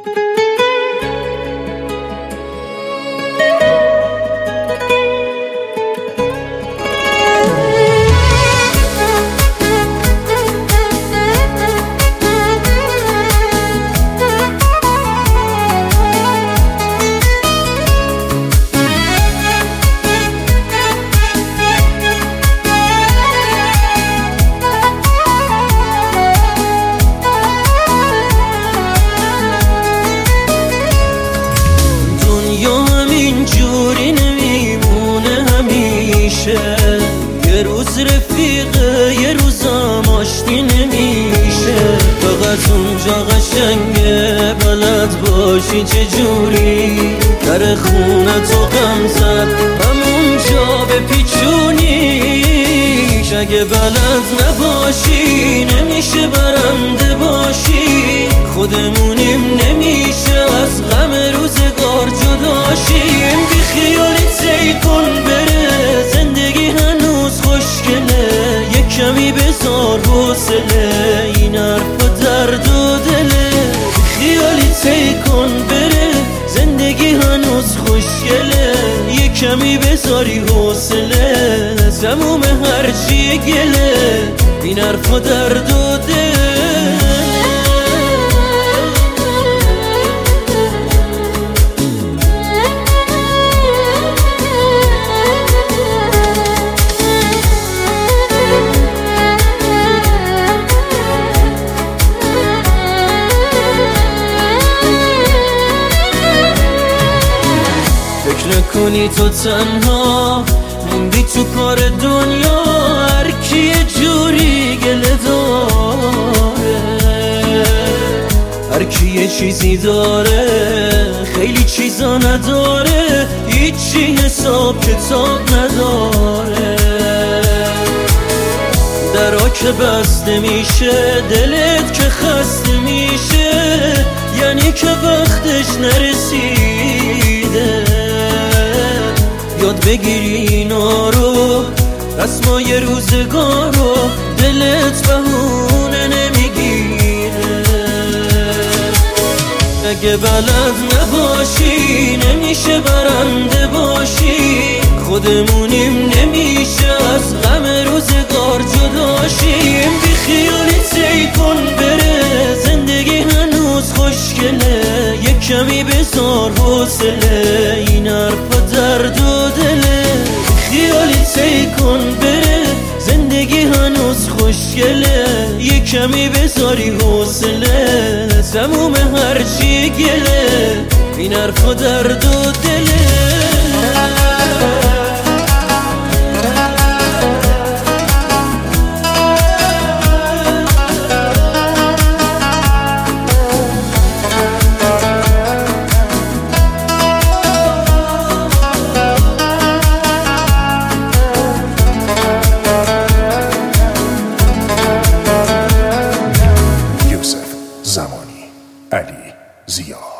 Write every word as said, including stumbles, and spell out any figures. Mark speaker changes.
Speaker 1: جوری نمیمونه همیشه، یه روز رفیقه یه روزم آشتی نمیشه. فقط اونجا قشنگه بلد باشی چجوری در خونه تو غم زد همونجا به پیچونیش. اگه بلد نباشی نمیشه برنده باشی، خودمونیم نمیشه از غم روزگار جداشیم. بی خیالی تی کن بره زندگی هنوز خوشگله، یک کمی بذار حوصله این حرفا درد و دله. بی خیالی تی کن بره زندگی هنوز خوشگله، یک کمی بذاری حوصله تموم هرچی گله این حرفا درد و دله. فکر نکنی تو تنها موندی تو کار دنیا، هر کی یه جوری گله داره، هر کی یه چیزی داره خیلی چیزا نداره، هیچی حساب کتاب نداره. درا که بسته میشه دلت که خسته میشه، یعنی که وقتش نرسیده. یاد بگیری اینا رو رسمای روزگار رو، دلت بهونه نمیگیره. اگه بلد نباشی نمیشه برنده باشی، خودمونیم نمیشه از غم روزگار جداشیم. بی خیالی تی کن بره زندگی هنوز خوشگله، یک کمی بذار حوصله این حرفا درد و دله. بی خیالی تی کن بره زندگی هنوز خوشگله، یک کمی بذاری حوصله تموم هرچی گله این حرفا درد و دله.
Speaker 2: زمانی علی زیا